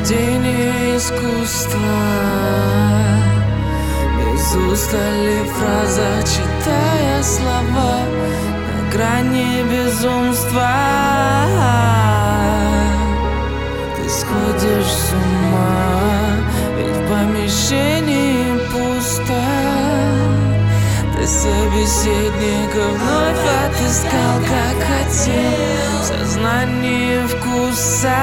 Произведение искусства, без устали фраза, читая слова на грани безумства. Ты сходишь с ума, ведь в помещении пусто. Ты собеседника вновь отыскал, как хотел, в сознании вкуса.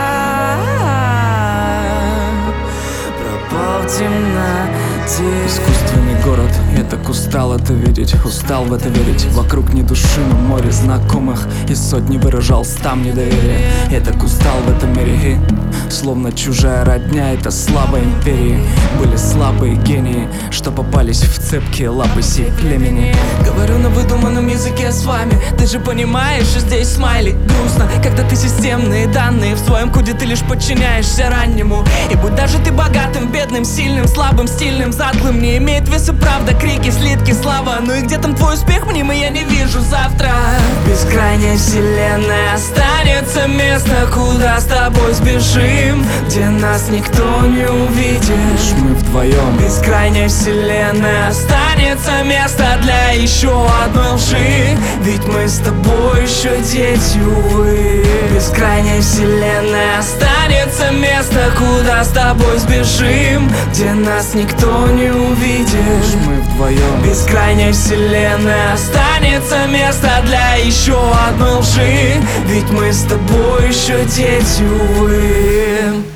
Пропал в темноте. Искусственный город, я так устал это видеть, устал в это верить. Вокруг ни души, но море знакомых, и сотни выражал там недоверие. Я так устал в этом мире, и словно чужая родня, это слава империи. Были слабые гении, что попались в цепкие лапы сей племени. Говорю на выдуманном языке с вами. Ты же понимаешь, что здесь смайли. Грустно, когда ты системные данные в своем коде ты лишь подчиняешься раннему. И будь даже ты богатым, бедным, сильным, слабым, стильным, затлым, не имеет веса правда, крики, слитки, слава. Ну и где там твой успех, мнимый, я не вижу завтра. В бескрайней вселенной останется место, куда с тобой сбежим, где нас никто не увидит. Лишь мы вдвоем. В бескрайней вселенной останется место для еще одной лжи, ведь мы с тобой еще дети, увы. В бескрайней вселенной останется место, куда с тобой сбежим, где нас никто не увидит. Лишь мы вдвоем. В бескрайней вселенной останется место для еще одной лжи, ведь мы с тобой еще дети, увы.